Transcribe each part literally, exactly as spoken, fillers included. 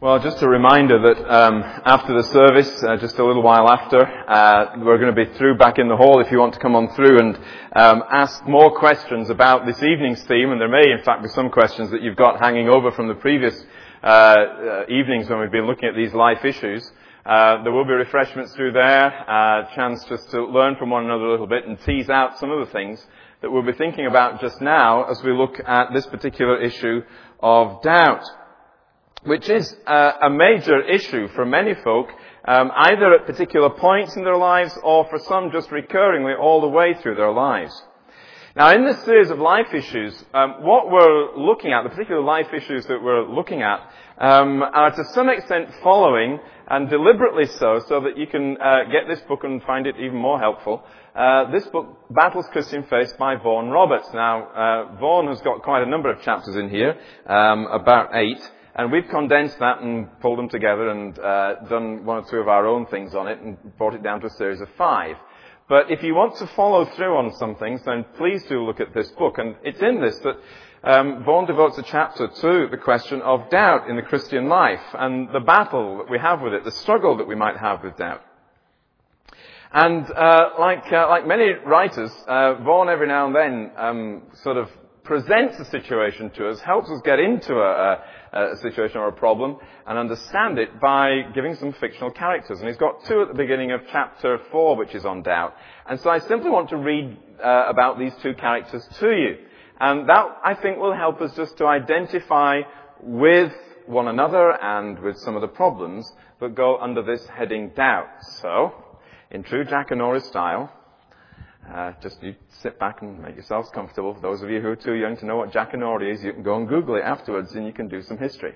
Well, just a reminder that um, after the service, uh, just a little while after, uh, we're going to be through back in the hall if you want to come on through and um, ask more questions about this evening's theme. And there may, in fact, be some questions that you've got hanging over from the previous uh, uh, evenings when we've been looking at these life issues. Uh, there will be refreshments through there, a uh, chance just to learn from one another a little bit and tease out some of the things that we'll be thinking about just now as we look at this particular issue of doubt, which is uh, a major issue for many folk, um, either at particular points in their lives or for some just recurringly all the way through their lives. Now, in this series of life issues, um, what we're looking at, the particular life issues that we're looking at, um, are to some extent following, and deliberately so, so that you can uh, get this book and find it even more helpful. Uh, this book, Battles Christian Faith by Vaughan Roberts. Now, uh, Vaughan has got quite a number of chapters in here, um, about eight. And we've condensed that and pulled them together and uh, done one or two of our own things on it and brought it down to a series of five. But if you want to follow through on some things, then please do look at this book. And it's in this that um, Vaughan devotes a chapter to the question of doubt in the Christian life and the battle that we have with it, the struggle that we might have with doubt. And uh, like uh, like many writers, uh, Vaughan every now and then um, sort of presents a situation to us, helps us get into a, a, a situation or a problem and understand it by giving some fictional characters. And he's got two at the beginning of chapter four, which is on doubt. And so I simply want to read uh, about these two characters to you. And that, I think, will help us just to identify with one another and with some of the problems that go under this heading doubt. So, in true Jackanory style, Uh, just you sit back and make yourselves comfortable. For those of you who are too young to know what Jackanory is, you can go and Google it afterwards and you can do some history.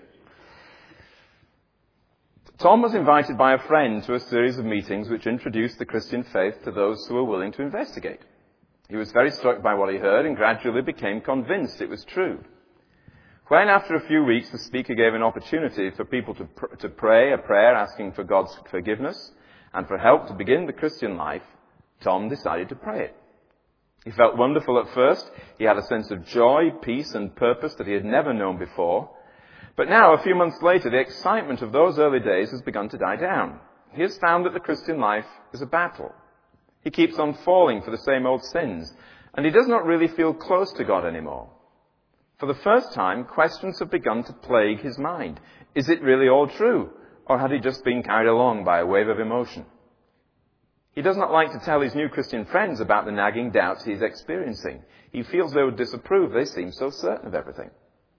Tom was invited by a friend to a series of meetings which introduced the Christian faith to those who were willing to investigate. He was very struck by what he heard and gradually became convinced it was true. When, after a few weeks, the speaker gave an opportunity for people to, pr- to pray a prayer asking for God's forgiveness and for help to begin the Christian life, Tom decided to pray it. He felt wonderful at first. He had a sense of joy, peace, and purpose that he had never known before. But now, a few months later, the excitement of those early days has begun to die down. He has found that the Christian life is a battle. He keeps on falling for the same old sins, and he does not really feel close to God anymore. For the first time, questions have begun to plague his mind. Is it really all true, or had he just been carried along by a wave of emotion? He does not like to tell his new Christian friends about the nagging doubts he's experiencing. He feels they would disapprove. They seem so certain of everything.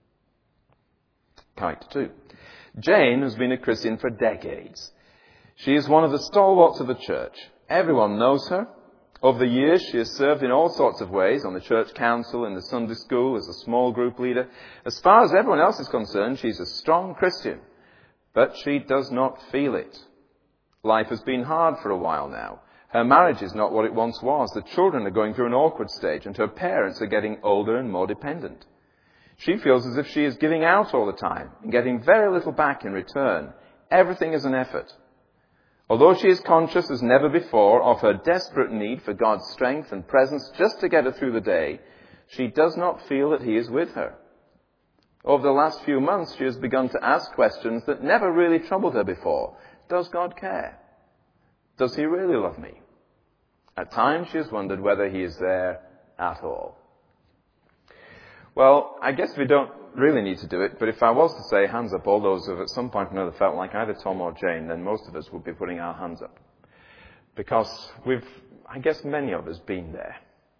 Character two. Jane has been a Christian for decades. She is one of the stalwarts of the church. Everyone knows her. Over the years, she has served in all sorts of ways, on the church council, in the Sunday school, as a small group leader. As far as everyone else is concerned, she's a strong Christian. But she does not feel it. Life has been hard for a while now. Her marriage is not what it once was. The children are going through an awkward stage, and her parents are getting older and more dependent. She feels as if she is giving out all the time and getting very little back in return. Everything is an effort. Although she is conscious as never before of her desperate need for God's strength and presence just to get her through the day, she does not feel that He is with her. Over the last few months, she has begun to ask questions that never really troubled her before. Does God care? Does He really love me? At times she has wondered whether He is there at all. Well, I guess we don't really need to do it, but if I was to say hands up all those who have at some point or another felt like either Tom or Jane, then most of us would be putting our hands up. Because we've, I guess many of us, been there.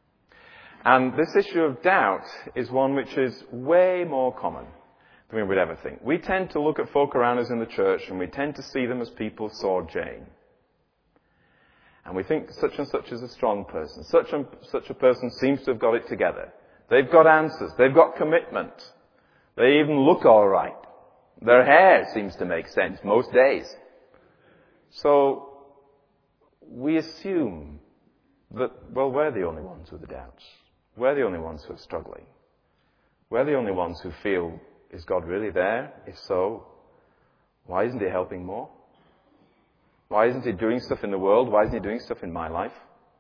And this issue of doubt is one which is way more common than we would ever think. We tend to look at folk around us in the church and we tend to see them as people saw Jane. And we think such and such is a strong person. Such and such a person seems to have got it together. They've got answers. They've got commitment. They even look all right. Their hair seems to make sense most days. So we assume that, well, we're the only ones with the doubts. We're the only ones who are struggling. We're the only ones who feel, is God really there? If so, why isn't He helping more? Why isn't He doing stuff in the world? Why isn't He doing stuff in my life?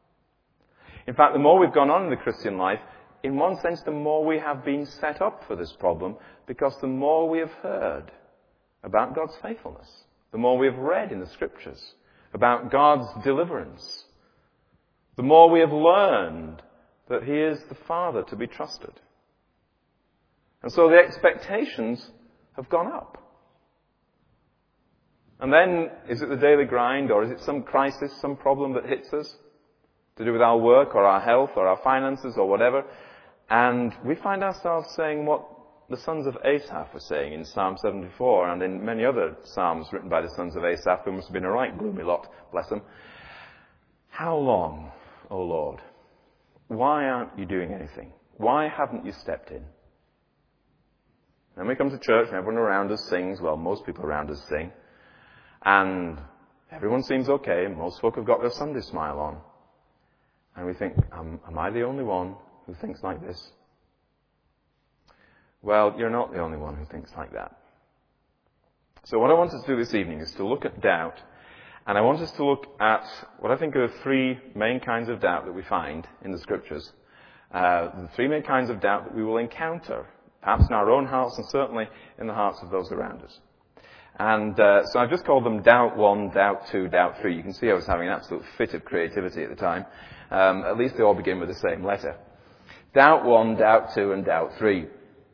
In fact, the more we've gone on in the Christian life, in one sense, the more we have been set up for this problem, because the more we have heard about God's faithfulness, the more we've read in the Scriptures about God's deliverance, the more we have learned that He is the Father to be trusted. And so the expectations have gone up. And then, is it the daily grind, or is it some crisis, some problem that hits us to do with our work or our health or our finances or whatever? And we find ourselves saying what the sons of Asaph were saying in Psalm seventy-four and in many other psalms written by the sons of Asaph, who must have been a right gloomy lot, bless them. How long, O Lord? Why aren't you doing anything? Why haven't you stepped in? Then we come to church and everyone around us sings. Well, most people around us sing. And everyone seems okay. Most folk have got their Sunday smile on. And we think, am, am I the only one who thinks like this? Well, you're not the only one who thinks like that. So what I want us to do this evening is to look at doubt. And I want us to look at what I think are the three main kinds of doubt that we find in the Scriptures. Uh, the three main kinds of doubt that we will encounter, perhaps in our own hearts and certainly in the hearts of those around us. And uh, so I've just called them doubt one, doubt two, doubt three. You can see I was having an absolute fit of creativity at the time. Um, at least they all begin with the same letter. Doubt one, doubt two, and doubt three.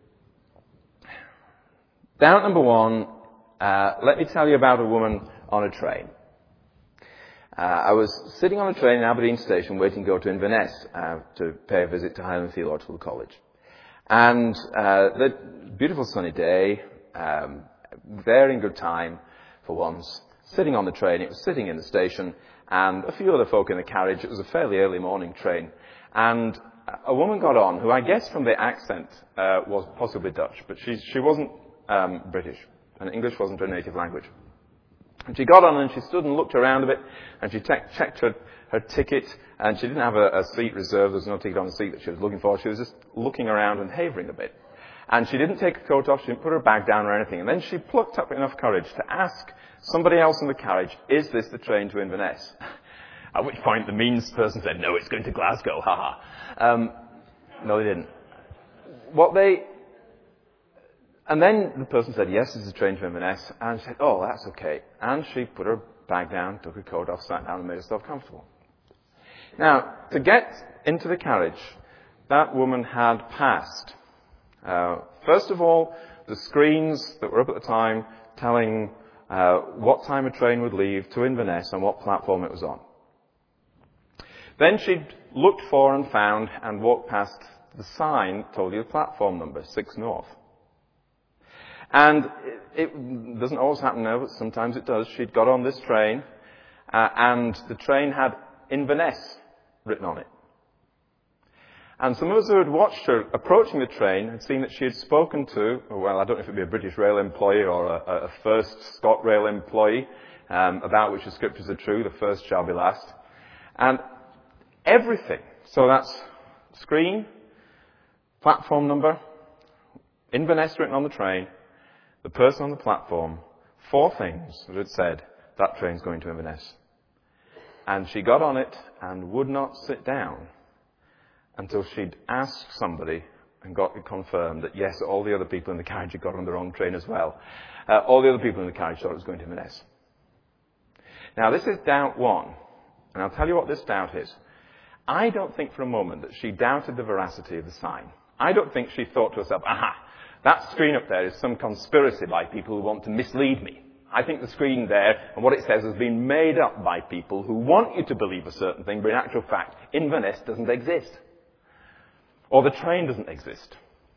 Doubt number one, uh, let me tell you about a woman on a train. Uh, I was sitting on a train in Aberdeen Station waiting to go to Inverness uh, to pay a visit to Highland Theological College. And uh, the beautiful sunny day, um, there in good time for once, sitting on the train. It was sitting in the station and a few other folk in the carriage. It was a fairly early morning train. And a woman got on who I guess from the accent uh, was possibly Dutch, but she, she wasn't um, British and English wasn't her native language. And she got on and she stood and looked around a bit and she te- checked her, her ticket and she didn't have a, a seat reserved. There was no ticket on the seat that she was looking for. She was just looking around and havering a bit. And she didn't take her coat off, she didn't put her bag down or anything. And then she plucked up enough courage to ask somebody else in the carriage, is this the train to Inverness? At which point the means person said, no, it's going to Glasgow, haha. Um, no, they didn't. What they... And then the person said, yes, this is a train to Inverness. And she said, oh, that's okay. And she put her bag down, took her coat off, sat down and made herself comfortable. Now, to get into the carriage, that woman had passed. Uh, first of all, the screens that were up at the time telling uh, what time a train would leave to Inverness and what platform it was on. Then she'd looked for and found and walked past the sign that told you the platform number, six North. And it, it doesn't always happen now, but sometimes it does. She'd got on this train uh, and the train had Inverness written on it. And some of us who had watched her approaching the train had seen that she had spoken to, well, I don't know if it would be a British Rail employee or a, a first ScotRail employee, um, about which the Scriptures are true, the first shall be last. And everything, so that's screen, platform number, Inverness written on the train, the person on the platform, four things that had said, that train's going to Inverness. And she got on it and would not sit down until she'd asked somebody and got it confirmed that, yes, all the other people in the carriage had got on the wrong train as well. Uh, all the other people in the carriage thought it was going to Inverness. Now, this is doubt one. And I'll tell you what this doubt is. I don't think for a moment that she doubted the veracity of the sign. I don't think she thought to herself, aha, that screen up there is some conspiracy by people who want to mislead me. I think the screen there and what it says has been made up by people who want you to believe a certain thing, but in actual fact, Inverness doesn't exist. Or the train doesn't exist.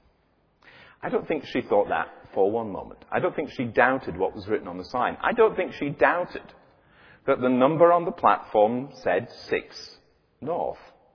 I don't think she thought that for one moment. I don't think she doubted what was written on the sign. I don't think she doubted that the number on the platform said six North.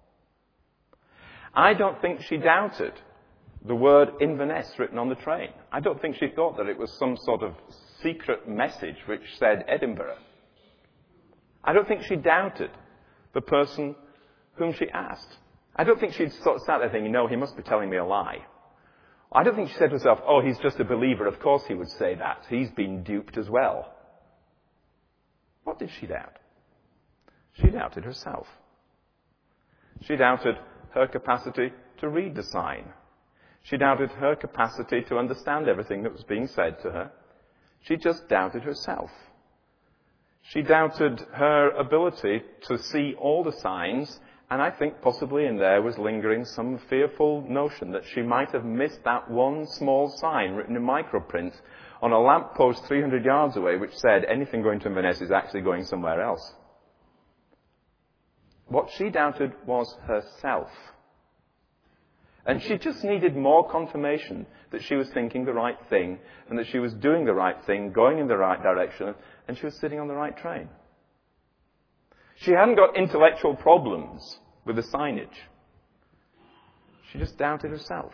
I don't think she doubted the word Inverness written on the train. I don't think she thought that it was some sort of secret message which said Edinburgh. I don't think she doubted the person whom she asked. I don't think she'd sort of sat there thinking, no, he must be telling me a lie. I don't think she said to herself, oh, he's just a believer. Of course he would say that. He's been duped as well. What did she doubt? She doubted herself. She doubted her capacity to read the sign. She doubted her capacity to understand everything that was being said to her. She just doubted herself. She doubted her ability to see all the signs, and I think possibly in there was lingering some fearful notion that she might have missed that one small sign written in microprint on a lamppost three hundred yards away which said anything going to Inverness is actually going somewhere else. What she doubted was herself. And she just needed more confirmation that she was thinking the right thing and that she was doing the right thing, going in the right direction, and she was sitting on the right train. She hadn't got intellectual problems with the signage. She just doubted herself.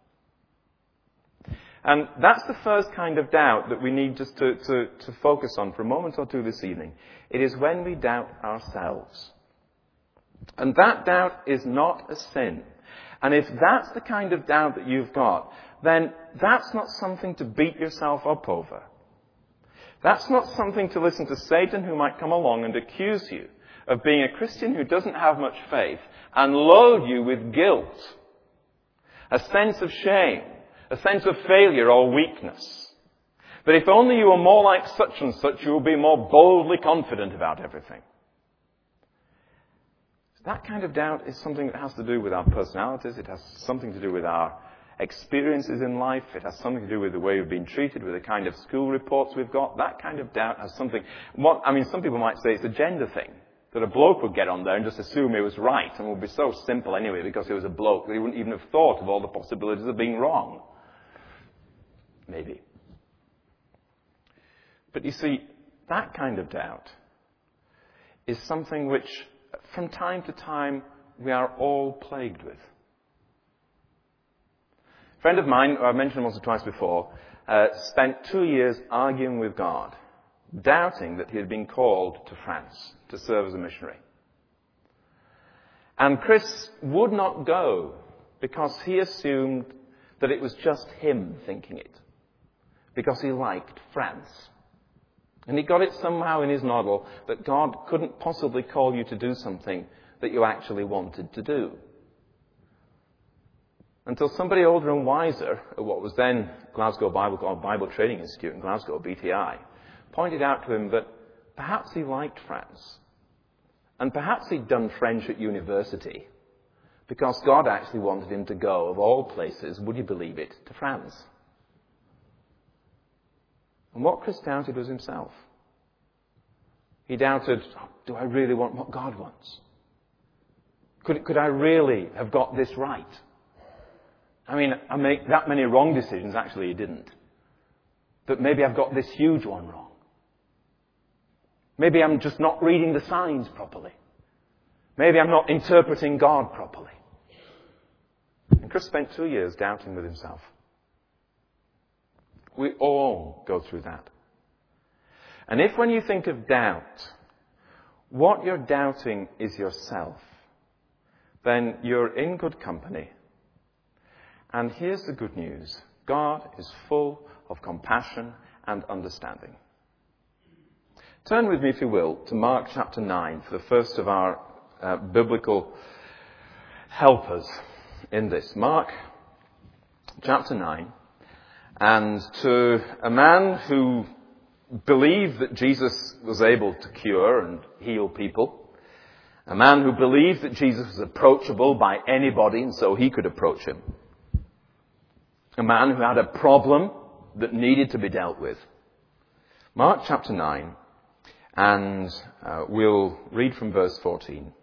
And that's the first kind of doubt that we need just to, to, to focus on for a moment or two this evening. It is when we doubt ourselves. And that doubt is not a sin. And if that's the kind of doubt that you've got, then that's not something to beat yourself up over. That's not something to listen to Satan, who might come along and accuse you of being a Christian who doesn't have much faith and load you with guilt, a sense of shame, a sense of failure or weakness. But if only you were more like such and such, you will be more boldly confident about everything. That kind of doubt is something that has to do with our personalities. It has something to do with our experiences in life. It has something to do with the way we've been treated, with the kind of school reports we've got. That kind of doubt has something... What, I mean, some people might say it's a gender thing, that a bloke would get on there and just assume he was right, and it would be so simple anyway because he was a bloke that he wouldn't even have thought of all the possibilities of being wrong. Maybe. But you see, that kind of doubt is something which, from time to time, we are all plagued with. A friend of mine, who I've mentioned once or twice before, uh, spent two years arguing with God, doubting that he had been called to France to serve as a missionary. And Chris would not go because he assumed that it was just him thinking it, because he liked France. And he got it somehow in his noddle that God couldn't possibly call you to do something that you actually wanted to do. Until somebody older and wiser at what was then Glasgow Bible, Bible Training Institute in Glasgow, B T I, pointed out to him that perhaps he liked France. And perhaps he'd done French at university because God actually wanted him to go, of all places, would you believe it, to France. And what Chris doubted was himself. He doubted, oh, do I really want what God wants? Could, could I really have got this right? I mean, I make that many wrong decisions. Actually, he didn't. But maybe I've got this huge one wrong. Maybe I'm just not reading the signs properly. Maybe I'm not interpreting God properly. And Chris spent two years doubting with himself. We all go through that. And if when you think of doubt, what you're doubting is yourself, then you're in good company. And here's the good news. God is full of compassion and understanding. Turn with me, if you will, to Mark chapter nine for the first of our uh, biblical helpers in this. Mark chapter nine. And to a man who believed that Jesus was able to cure and heal people, a man who believed that Jesus was approachable by anybody and so he could approach him, a man who had a problem that needed to be dealt with. Mark chapter nine, and uh, we'll read from verse fourteen.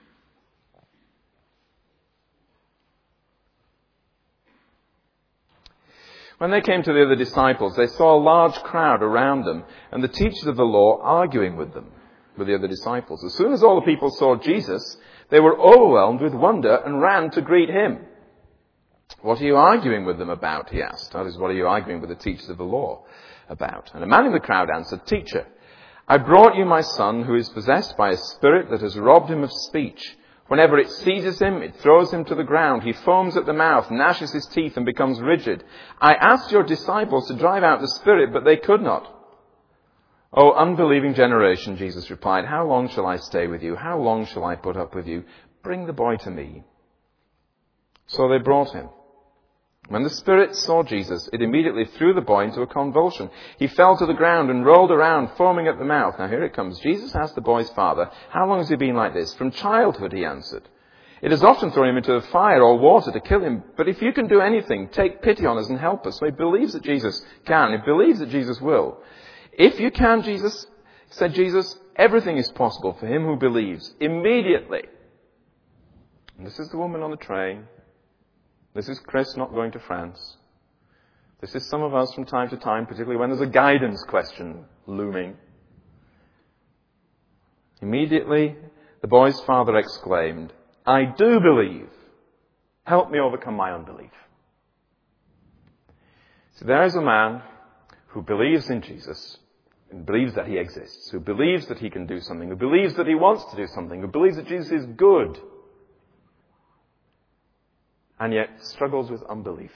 When they came to the other disciples, they saw a large crowd around them and the teachers of the law arguing with them, with the other disciples. As soon as all the people saw Jesus, they were overwhelmed with wonder and ran to greet him. What are you arguing with them about? He asked. That is, what are you arguing with the teachers of the law about? And a man in the crowd answered, Teacher, I brought you my son who is possessed by a spirit that has robbed him of speech. Whenever it seizes him, it throws him to the ground. He foams at the mouth, gnashes his teeth, and becomes rigid. I asked your disciples to drive out the spirit, but they could not. O unbelieving generation, Jesus replied, how long shall I stay with you? How long shall I put up with you? Bring the boy to me. So they brought him. When the spirit saw Jesus, it immediately threw the boy into a convulsion. He fell to the ground and rolled around, foaming at the mouth. Now here it comes. Jesus asked the boy's father, "How long has he been like this?" "From childhood," he answered. "It has often thrown him into the fire or water to kill him. But if you can do anything, take pity on us and help us." So he believes that Jesus can. He believes that Jesus will. "If you can, Jesus," said Jesus, "everything is possible for him who believes." Immediately. And this is the woman on the train. This is Chris not going to France. This is some of us from time to time, particularly when there's a guidance question looming. Immediately, the boy's father exclaimed, "I do believe. Help me overcome my unbelief." So there is a man who believes in Jesus, and believes that he exists, who believes that he can do something, who believes that he wants to do something, who believes that Jesus is good, and yet struggles with unbelief.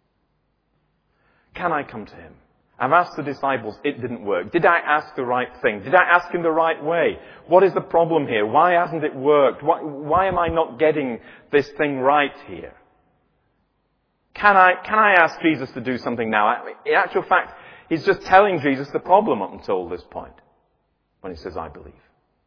Can I come to him? I've asked the disciples, it didn't work. Did I ask the right thing? Did I ask him the right way? What is the problem here? Why hasn't it worked? Why, why am I not getting this thing right here? Can I, can I ask Jesus to do something now? In actual fact, he's just telling Jesus the problem up until this point, when he says, "I believe."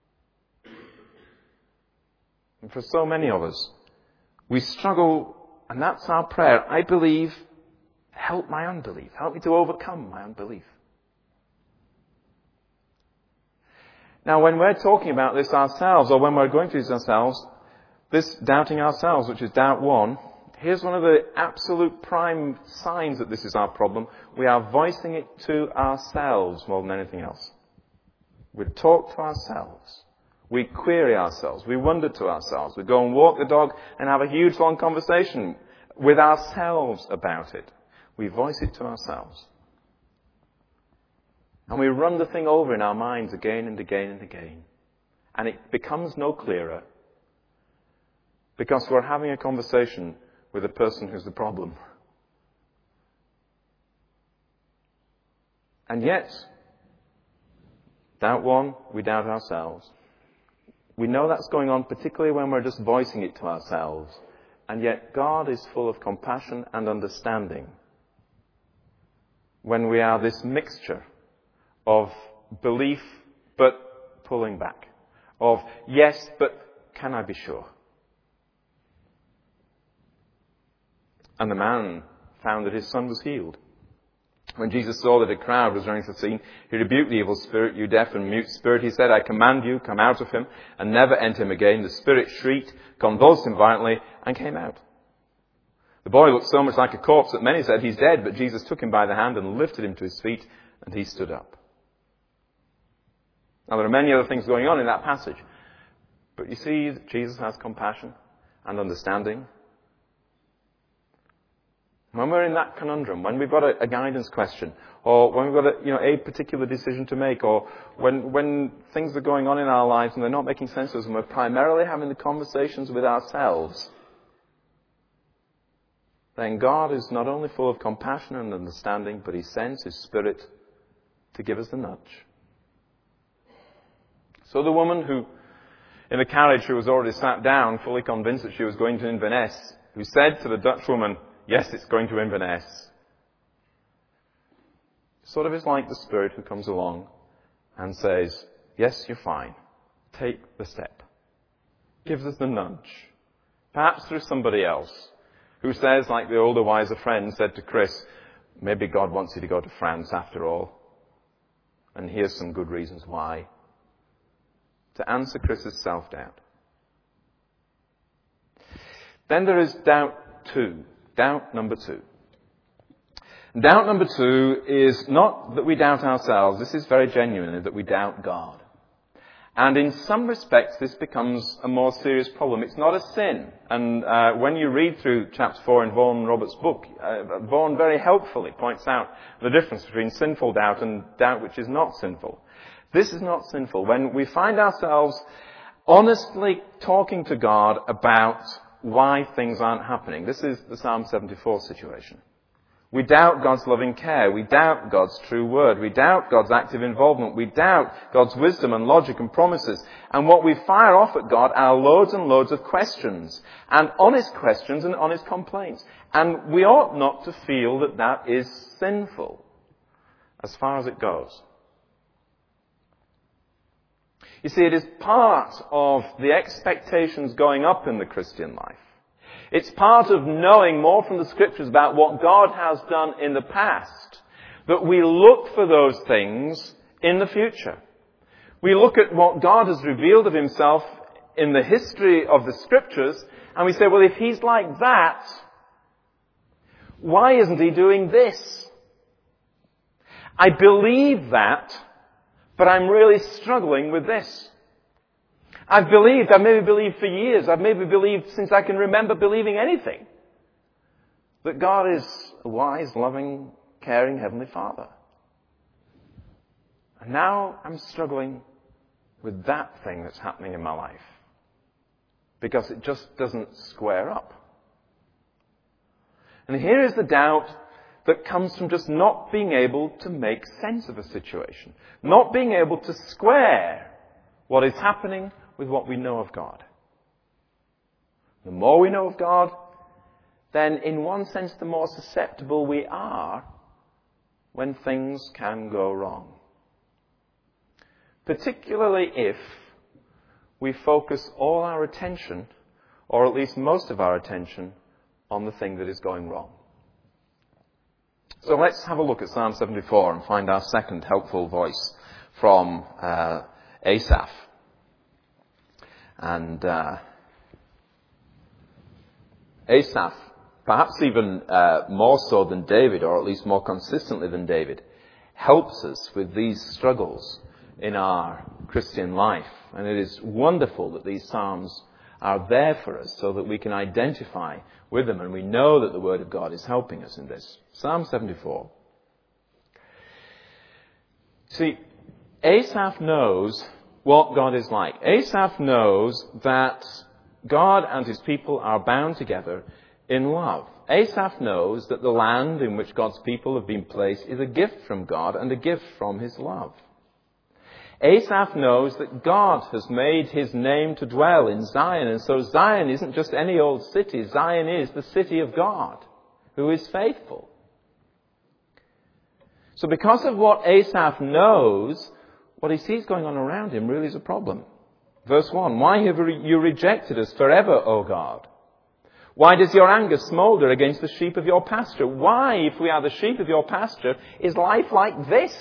And for so many of us, we struggle, and that's our prayer. I believe, help my unbelief. Help me to overcome my unbelief. Now, when we're talking about this ourselves, or when we're going through this ourselves, this doubting ourselves, which is doubt one, here's one of the absolute prime signs that this is our problem. We are voicing it to ourselves more than anything else. We talk to ourselves. We query ourselves. We wonder to ourselves. We go and walk the dog and have a huge long conversation with ourselves about it. We voice it to ourselves. And we run the thing over in our minds again and again and again. And it becomes no clearer because we're having a conversation with the person who's the problem. And yet, doubt one, we doubt ourselves. We know that's going on, particularly when we're just voicing it to ourselves. And yet God is full of compassion and understanding when we are this mixture of belief but pulling back, of yes, but can I be sure? And the man found that his son was healed. When Jesus saw that a crowd was running to the scene, he rebuked the evil spirit. "You deaf and mute spirit," he said, "I command you, come out of him and never enter him again." The spirit shrieked, convulsed him violently, and came out. The boy looked so much like a corpse that many said, "He's dead," but Jesus took him by the hand and lifted him to his feet, and he stood up. Now, there are many other things going on in that passage, but you see that Jesus has compassion and understanding. When we're in that conundrum, when we've got a, a guidance question, or when we've got a, you know, a particular decision to make, or when, when things are going on in our lives and they're not making sense to us, and we're primarily having the conversations with ourselves, then God is not only full of compassion and understanding, but he sends his Spirit to give us the nudge. So the woman who, in the carriage, who was already sat down, fully convinced that she was going to Inverness, who said to the Dutch woman, "Yes, it's going to Inverness," sort of is like the Spirit who comes along and says, "Yes, you're fine. Take the step." Gives us the nudge. Perhaps through somebody else who says, like the older, wiser friend said to Chris, "Maybe God wants you to go to France after all. And here's some good reasons why." To answer Chris's self-doubt. Then there is doubt two. Doubt number two. Doubt number two is not that we doubt ourselves. This is very genuinely that we doubt God. And in some respects, this becomes a more serious problem. It's not a sin. And uh, when you read through chapter four in Vaughan Roberts' book, uh, Vaughan very helpfully points out the difference between sinful doubt and doubt which is not sinful. This is not sinful. When we find ourselves honestly talking to God about why things aren't happening. This is the Psalm seventy-four situation. We doubt God's loving care. We doubt God's true word. We doubt God's active involvement. We doubt God's wisdom and logic and promises. And what we fire off at God are loads and loads of questions. And honest questions and honest complaints. And we ought not to feel that that is sinful, as far as it goes. You see, it is part of the expectations going up in the Christian life. It's part of knowing more from the Scriptures about what God has done in the past, that we look for those things in the future. We look at what God has revealed of himself in the history of the Scriptures, and we say, well, if he's like that, why isn't he doing this? I believe that, but I'm really struggling with this. I've believed, I've maybe believed for years, I've maybe believed since I can remember believing anything, that God is a wise, loving, caring Heavenly Father. And now I'm struggling with that thing that's happening in my life, because it just doesn't square up. And here is the doubt that comes from just not being able to make sense of a situation. Not being able to square what is happening with what we know of God. The more we know of God, then in one sense the more susceptible we are when things can go wrong. Particularly if we focus all our attention, or at least most of our attention, on the thing that is going wrong. So let's have a look at Psalm seventy-four and find our second helpful voice from uh, Asaph. And uh, Asaph, perhaps even uh, more so than David, or at least more consistently than David, helps us with these struggles in our Christian life. And it is wonderful that these Psalms are there for us so that we can identify with them, and we know that the Word of God is helping us in this. Psalm seventy-four. See, Asaph knows what God is like. Asaph knows that God and his people are bound together in love. Asaph knows that the land in which God's people have been placed is a gift from God and a gift from his love. Asaph knows that God has made his name to dwell in Zion, and so Zion isn't just any old city. Zion is the city of God, who is faithful. So because of what Asaph knows, what he sees going on around him really is a problem. Verse one, why have you rejected us forever, O God? Why does your anger smolder against the sheep of your pasture? Why, if we are the sheep of your pasture, is life like this?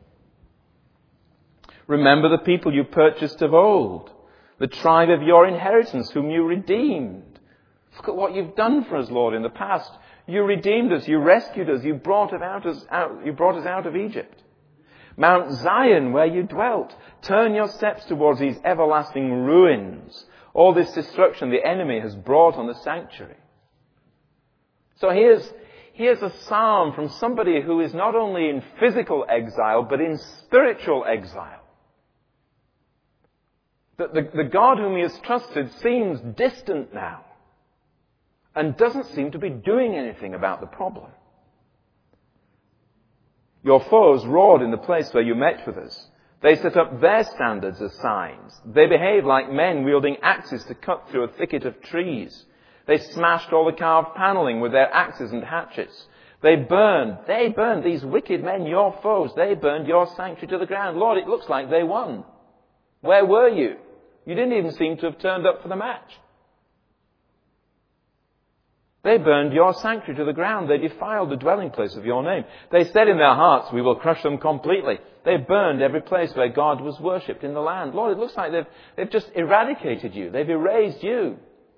Remember the people you purchased of old, the tribe of your inheritance whom you redeemed. Look at what you've done for us, Lord, in the past. You redeemed us, you rescued us, you brought us out, out, you brought us out of Egypt. Mount Zion, where you dwelt, turn your steps towards these everlasting ruins. All this destruction the enemy has brought on the sanctuary. So here's, here's a psalm from somebody who is not only in physical exile, but in spiritual exile. That the, the God whom he has trusted seems distant now and doesn't seem to be doing anything about the problem. Your foes roared in the place where you met with us. They set up their standards as signs. They behaved like men wielding axes to cut through a thicket of trees. They smashed all the carved paneling with their axes and hatchets. They burned, they burned, these wicked men, your foes, they burned your sanctuary to the ground. Lord, it looks like they won. Where were you? You didn't even seem to have turned up for the match. They burned your sanctuary to the ground. They defiled the dwelling place of your name. They said in their hearts, we will crush them completely. They burned every place where God was worshipped in the land. Lord, it looks like they've, they've just eradicated you. They've erased you.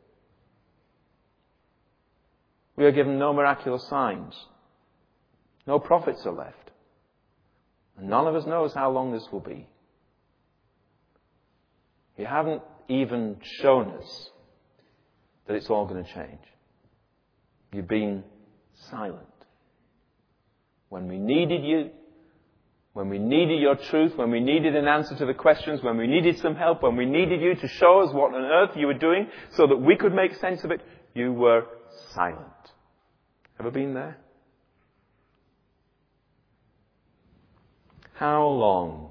We are given no miraculous signs. No prophets are left. And none of us knows how long this will be. You haven't even shown us that it's all going to change. You've been silent. When we needed you, when we needed your truth, when we needed an answer to the questions, when we needed some help, when we needed you to show us what on earth you were doing so that we could make sense of it, you were silent. Ever been there? How long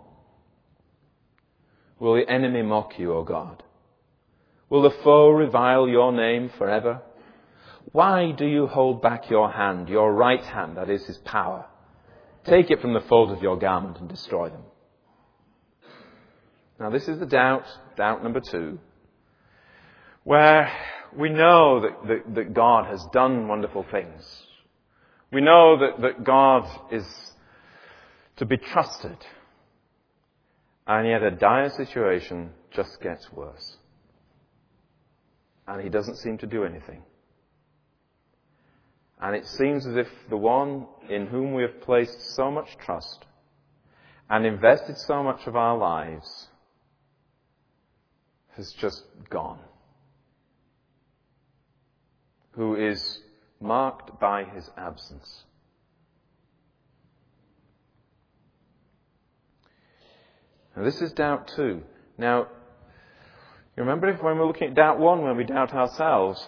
will the enemy mock you, O God? Will the foe revile your name forever? Why do you hold back your hand, your right hand, that is his power? Take it from the fold of your garment and destroy them. Now this is the doubt, doubt number two, where we know that, that, that God has done wonderful things. We know that, that God is to be trusted. And yet a dire situation just gets worse. And he doesn't seem to do anything. And it seems as if the one in whom we have placed so much trust and invested so much of our lives has just gone. Who is marked by his absence. Now this is doubt two. Now, you remember if when we're looking at doubt one, when we doubt ourselves,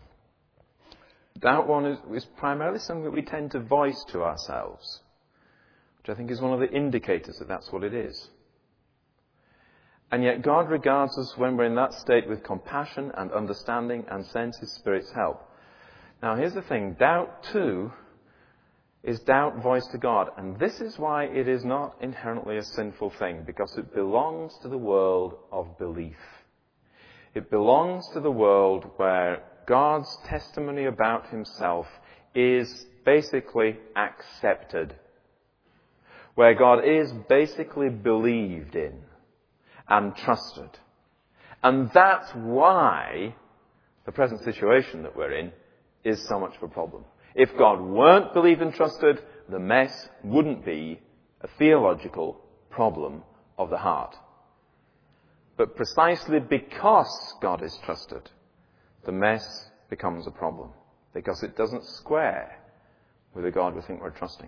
doubt one is, is primarily something that we tend to voice to ourselves, which I think is one of the indicators that that's what it is. And yet God regards us when we're in that state with compassion and understanding and sends his Spirit's help. Now here's the thing, doubt too is doubt voiced to God. And this is why it is not inherently a sinful thing, because it belongs to the world of belief. It belongs to the world where God's testimony about himself is basically accepted. Where God is basically believed in and trusted. And that's why the present situation that we're in is so much of a problem. If God weren't believed and trusted, the mess wouldn't be a theological problem of the heart. But precisely because God is trusted, the mess becomes a problem. Because it doesn't square with the God we think we're trusting.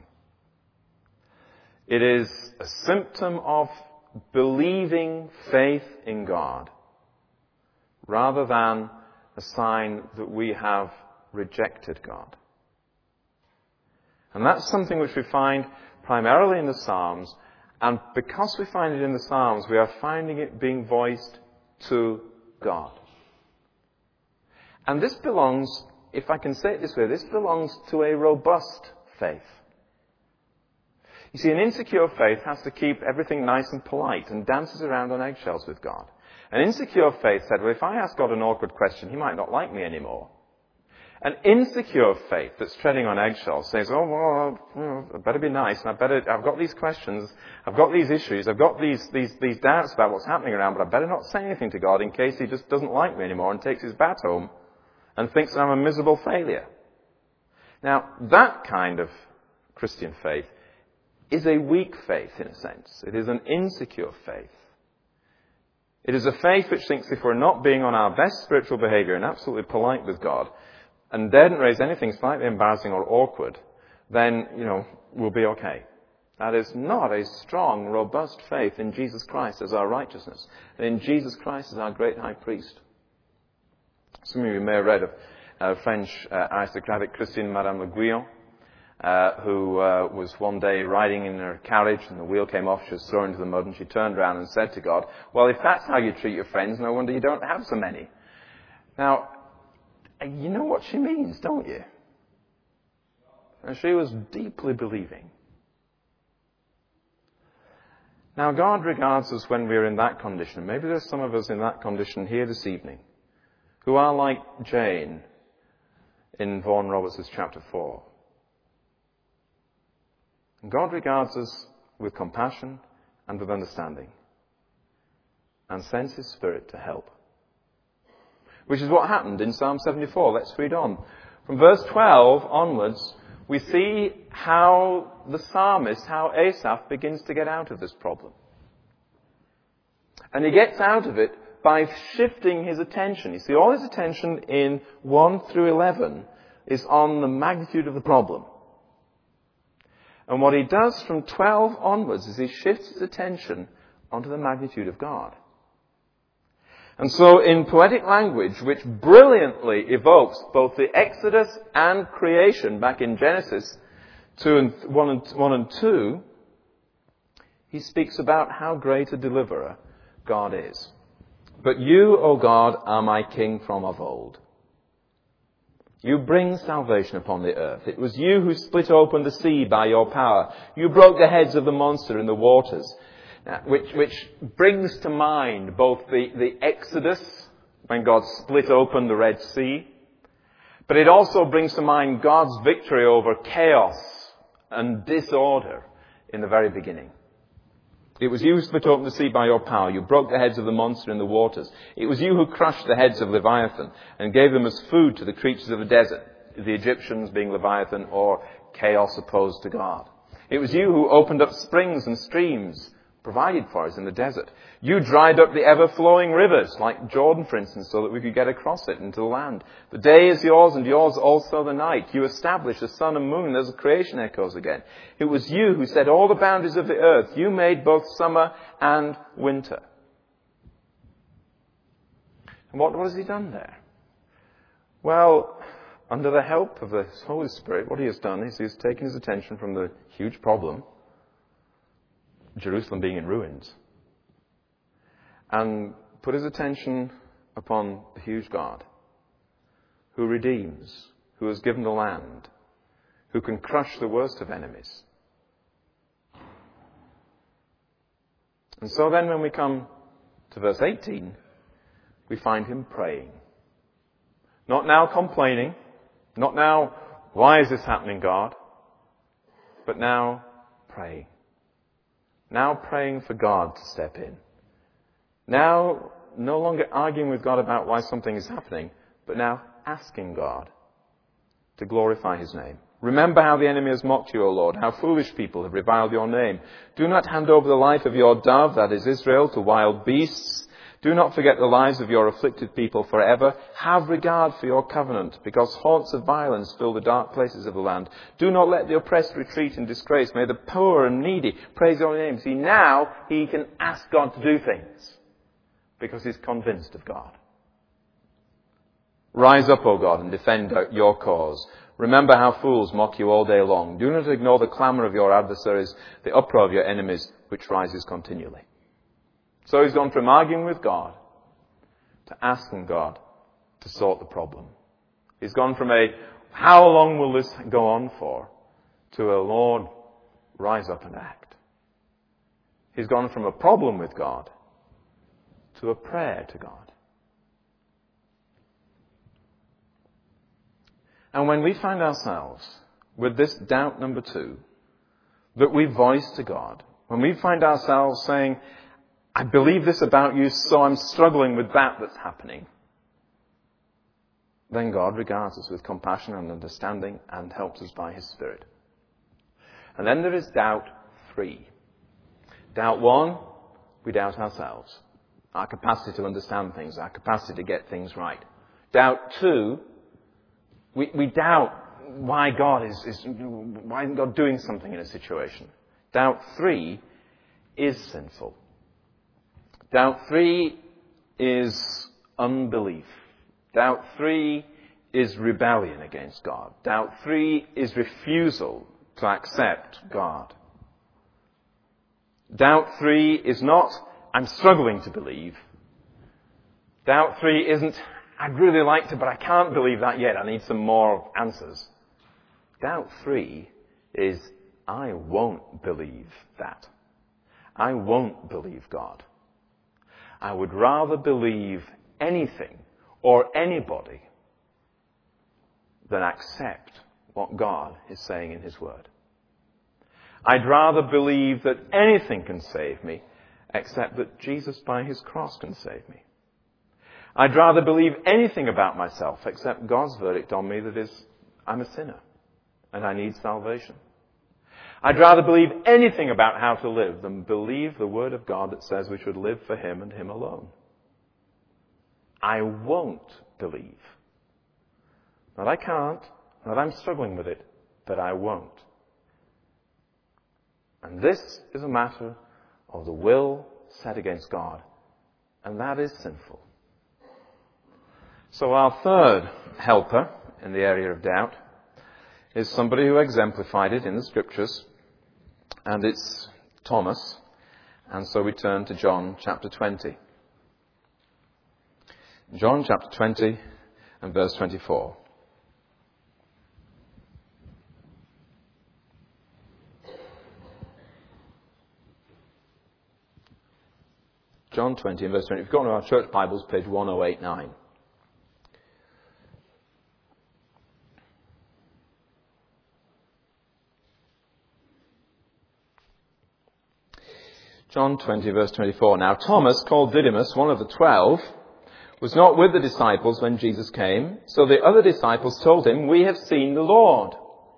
It is a symptom of believing faith in God rather than a sign that we have rejected God. And that's something which we find primarily in the Psalms, and because we find it in the Psalms, we are finding it being voiced to God. And this belongs, if I can say it this way, this belongs to a robust faith. You see, an insecure faith has to keep everything nice and polite and dances around on eggshells with God. An insecure faith said, well, if I ask God an awkward question, he might not like me anymore. An insecure faith that's treading on eggshells says, oh, well, you know, I better be nice, and I better, I've got these questions, I've got these issues, I've got these, these, these doubts about what's happening around, but I better not say anything to God in case he just doesn't like me anymore and takes his bat home and thinks I'm a miserable failure. Now, that kind of Christian faith is a weak faith in a sense. It is an insecure faith. It is a faith which thinks if we're not being on our best spiritual behavior and absolutely polite with God, and daren't raise anything slightly embarrassing or awkward, then, you know, we'll be okay. That is not a strong, robust faith in Jesus Christ as our righteousness, and in Jesus Christ as our great high priest. Some of you may have read of uh, French uh, aristocratic Christian Madame Le Guyon, uh, who uh, was one day riding in her carriage and the wheel came off, she was thrown into the mud, and she turned around and said to God, well, if that's how you treat your friends, no wonder you don't have so many. Now, you know what she means, don't you? And she was deeply believing. Now, God regards us when we're in that condition. Maybe there's some of us in that condition here this evening who are like Jane in Vaughan Roberts' chapter four. And God regards us with compassion and with understanding and sends his Spirit to help. Which is what happened in Psalm seventy-four. Let's read on. From verse twelve onwards, we see how the psalmist, how Asaph begins to get out of this problem. And he gets out of it by shifting his attention. You see, all his attention in one through eleven is on the magnitude of the problem. And what he does from twelve onwards is he shifts his attention onto the magnitude of God. And so in poetic language, which brilliantly evokes both the Exodus and creation back in Genesis two and one and one and two, he speaks about how great a deliverer God is. But you, O God, are my king from of old. You bring salvation upon the earth. It was you who split open the sea by your power. You broke the heads of the monster in the waters. Now, which, which brings to mind both the, the Exodus, when God split open the Red Sea, but it also brings to mind God's victory over chaos and disorder in the very beginning. It was you who split open the sea by your power. You broke the heads of the monster in the waters. It was you who crushed the heads of Leviathan and gave them as food to the creatures of the desert, the Egyptians being Leviathan or chaos opposed to God. It was you who opened up springs and streams, provided for us in the desert. You dried up the ever-flowing rivers, like Jordan, for instance, so that we could get across it into the land. The day is yours, and yours also the night. You established the sun and moon. There's the creation echoes again. It was you who set all the boundaries of the earth. You made both summer and winter. And what, what has he done there? Well, under the help of the Holy Spirit, what he has done is he has taken his attention from the huge problem, Jerusalem being in ruins, and put his attention upon the huge God who redeems, who has given the land, who can crush the worst of enemies. And so then when we come to verse eighteen, we find him praying. Not now complaining, not now, why is this happening, God? But now praying. Now praying for God to step in. Now no longer arguing with God about why something is happening, but now asking God to glorify his name. Remember how the enemy has mocked you, O Lord, how foolish people have reviled your name. Do not hand over the life of your dove, that is Israel, to wild beasts. Do not forget the lives of your afflicted people forever. Have regard for your covenant, because haunts of violence fill the dark places of the land. Do not let the oppressed retreat in disgrace. May the poor and needy praise your name. See, now he can ask God to do things, because he's convinced of God. Rise up, O God, and defend your cause. Remember how fools mock you all day long. Do not ignore the clamour of your adversaries, the uproar of your enemies, which rises continually. So he's gone from arguing with God to asking God to sort the problem. He's gone from a, how long will this go on for, to a, Lord, rise up and act. He's gone from a problem with God to a prayer to God. And when we find ourselves with this doubt number two that we voice to God, when we find ourselves saying, I believe this about you, so I'm struggling with that that's happening, then God regards us with compassion and understanding and helps us by his Spirit. And then there is doubt three. Doubt one, we doubt ourselves, our capacity to understand things, our capacity to get things right. Doubt two, we, we doubt why God is, is, why isn't God doing something in a situation? Doubt three is sinful. Doubt three is unbelief. Doubt three is rebellion against God. Doubt three is refusal to accept God. Doubt three is not, I'm struggling to believe. Doubt three isn't, I'd really like to, but I can't believe that yet. I need some more answers. Doubt three is, I won't believe that. I won't believe God. I would rather believe anything or anybody than accept what God is saying in his word. I'd rather believe that anything can save me except that Jesus by his cross can save me. I'd rather believe anything about myself except God's verdict on me that is, I'm a sinner and I need salvation. I'd rather believe anything about how to live than believe the word of God that says we should live for him and him alone. I won't believe. Not I can't, not I'm struggling with it, but I won't. And this is a matter of the will set against God, and that is sinful. So our third helper in the area of doubt is somebody who exemplified it in the Scriptures, and it's Thomas. And so we turn to John chapter twenty. John chapter twenty and verse twenty-four. John twenty and verse twenty. If you've got one of our church Bibles, page one oh eight nine. John twenty, verse twenty-four. Now Thomas, called Didymus, one of the twelve, was not with the disciples when Jesus came. So the other disciples told him, "We have seen the Lord."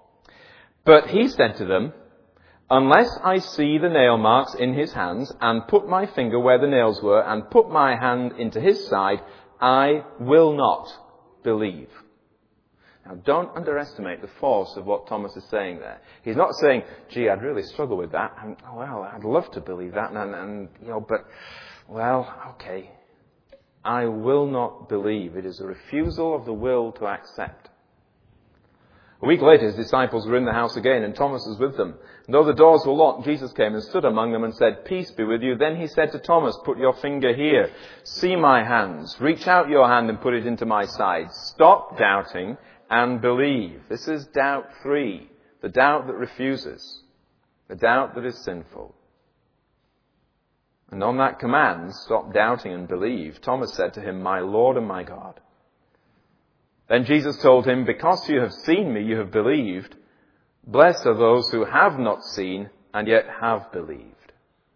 But he said to them, "Unless I see the nail marks in his hands, and put my finger where the nails were, and put my hand into his side, I will not believe." Now, don't underestimate the force of what Thomas is saying there. He's not saying, "Gee, I'd really struggle with that. And, well, I'd love to believe that, and, and you know, but, well, okay. I will not believe." It is a refusal of the will to accept. A week later, his disciples were in the house again, and Thomas was with them. And though the doors were locked, Jesus came and stood among them and said, "Peace be with you." Then he said to Thomas, "Put your finger here. See my hands. Reach out your hand and put it into my side. Stop doubting and believe." This is doubt three, the doubt that refuses, the doubt that is sinful. And on that command, stop doubting and believe, Thomas said to him, "My Lord and my God." Then Jesus told him, "Because you have seen me, you have believed. Blessed are those who have not seen and yet have believed."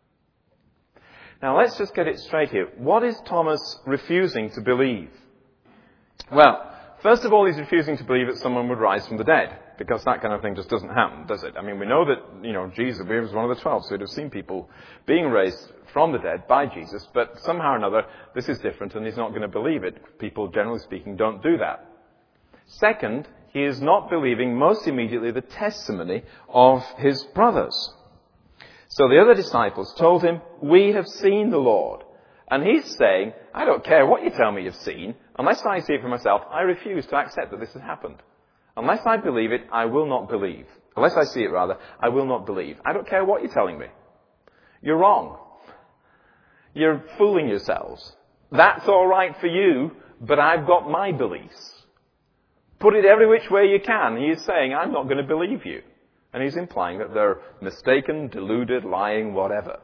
Now let's just get it straight here. What is Thomas refusing to believe? Well, first of all, he's refusing to believe that someone would rise from the dead, because that kind of thing just doesn't happen, does it? I mean, we know that, you know, Jesus was one of the twelve, so he'd have seen people being raised from the dead by Jesus, but somehow or another, this is different and he's not going to believe it. People, generally speaking, don't do that. Second, he is not believing most immediately the testimony of his brothers. So the other disciples told him, "We have seen the Lord." And he's saying, "I don't care what you tell me you've seen. Unless I see it for myself, I refuse to accept that this has happened. Unless I believe it, I will not believe. Unless I see it, rather, I will not believe. I don't care what you're telling me. You're wrong. You're fooling yourselves. That's all right for you, but I've got my beliefs. Put it every which way you can." He is saying, "I'm not going to believe you." And he's implying that they're mistaken, deluded, lying, whatever.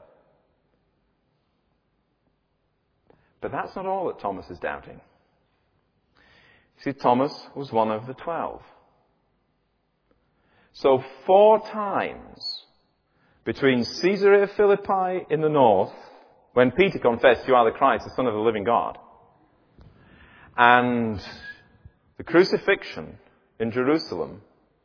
But that's not all that Thomas is doubting. See, Thomas was one of the twelve. So four times between Caesarea Philippi in the north, when Peter confessed, "You are the Christ, the Son of the living God," and the crucifixion in Jerusalem,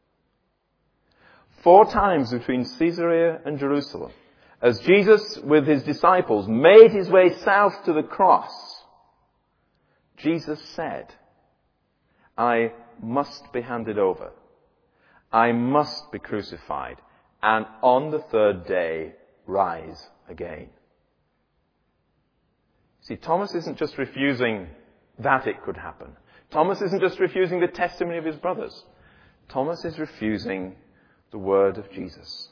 four times between Caesarea and Jerusalem, as Jesus with his disciples made his way south to the cross, Jesus said, "I must be handed over. I must be crucified, and on the third day rise again." See, Thomas isn't just refusing that it could happen. Thomas isn't just refusing the testimony of his brothers. Thomas is refusing the word of Jesus.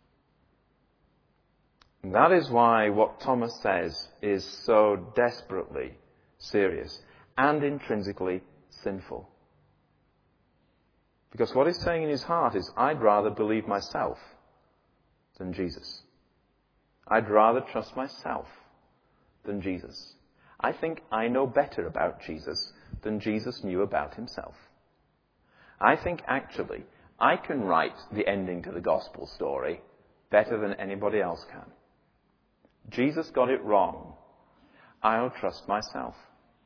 And that is why what Thomas says is so desperately serious and intrinsically sinful. Because what he's saying in his heart is, "I'd rather believe myself than Jesus. I'd rather trust myself than Jesus. I think I know better about Jesus than Jesus knew about himself. I think actually I can write the ending to the gospel story better than anybody else can. Jesus got it wrong. I'll trust myself."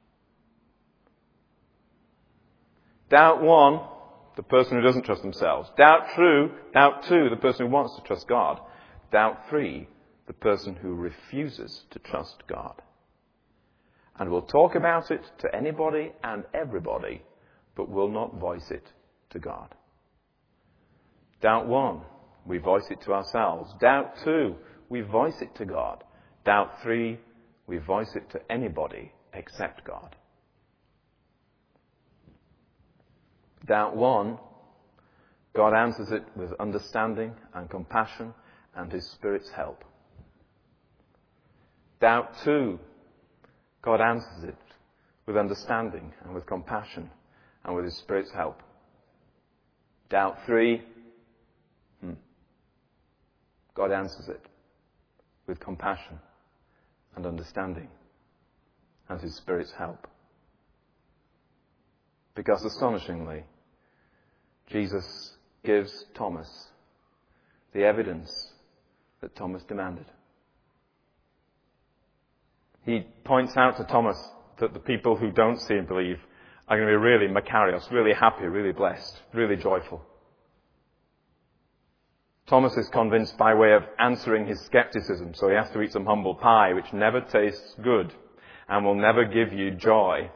Doubt one, the person who doesn't trust themselves. Doubt two, doubt two, the person who wants to trust God. Doubt three, the person who refuses to trust God. And will talk about it to anybody and everybody, but will not voice it to God. Doubt one, we voice it to ourselves. Doubt two, we voice it to God. Doubt three, we voice it to anybody except God. Doubt one, God answers it with understanding and compassion and his Spirit's help. Doubt two, God answers it with understanding and with compassion and with his Spirit's help. Doubt three, hmm, God answers it with compassion and understanding and his Spirit's help. Because astonishingly, Jesus gives Thomas the evidence that Thomas demanded. He points out to Thomas that the people who don't see and believe are going to be really makarios, really happy, really blessed, really joyful. Thomas is convinced by way of answering his skepticism, so he has to eat some humble pie, which never tastes good and will never give you joy.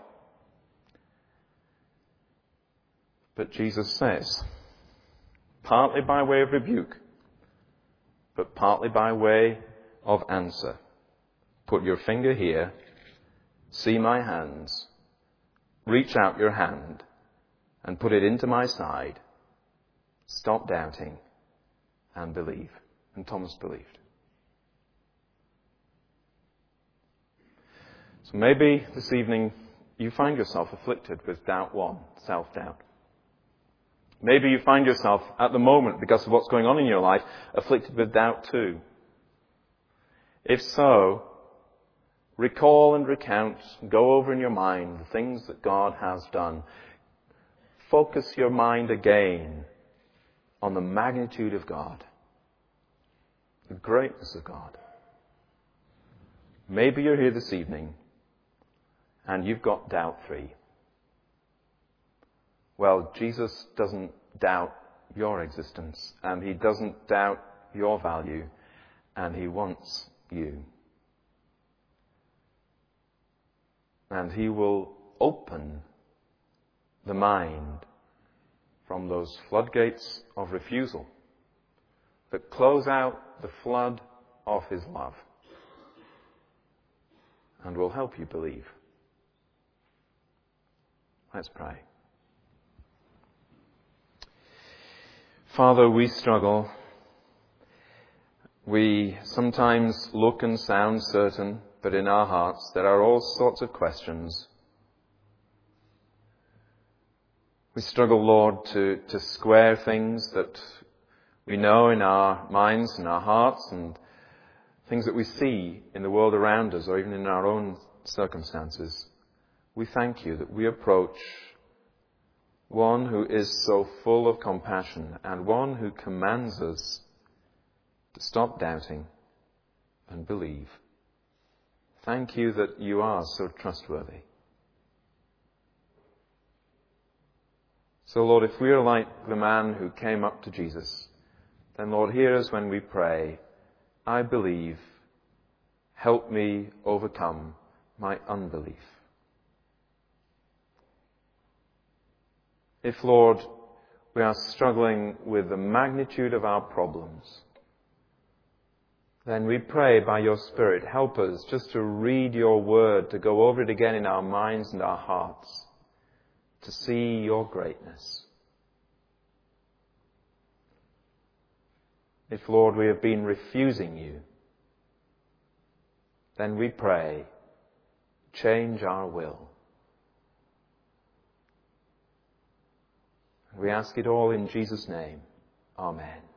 But Jesus says, partly by way of rebuke, but partly by way of answer, put your finger here, see my hands, reach out your hand and put it into my side, stop doubting and believe. And Thomas believed. So maybe this evening you find yourself afflicted with doubt one, self-doubt. Maybe you find yourself at the moment, because of what's going on in your life, afflicted with doubt two. If so, recall and recount, go over in your mind the things that God has done. Focus your mind again on the magnitude of God, the greatness of God. Maybe you're here this evening and you've got doubt three. Well, Jesus doesn't doubt your existence, and he doesn't doubt your value, and he wants you. And he will open the mind from those floodgates of refusal that close out the flood of his love, and will help you believe. Let's pray. Father, we struggle. We sometimes look and sound certain, but in our hearts there are all sorts of questions. We struggle, Lord, to, to square things that we know in our minds and our hearts, and things that we see in the world around us or even in our own circumstances. We thank you that we approach one who is so full of compassion and one who commands us to stop doubting and believe. Thank you that you are so trustworthy. So, Lord, if we are like the man who came up to Jesus, then, Lord, hear us when we pray, I believe, help me overcome my unbelief. If, Lord, we are struggling with the magnitude of our problems, then we pray by your Spirit, help us just to read your word, to go over it again in our minds and our hearts, to see your greatness. If, Lord, we have been refusing you, then we pray, change our will. We ask it all in Jesus' name. Amen.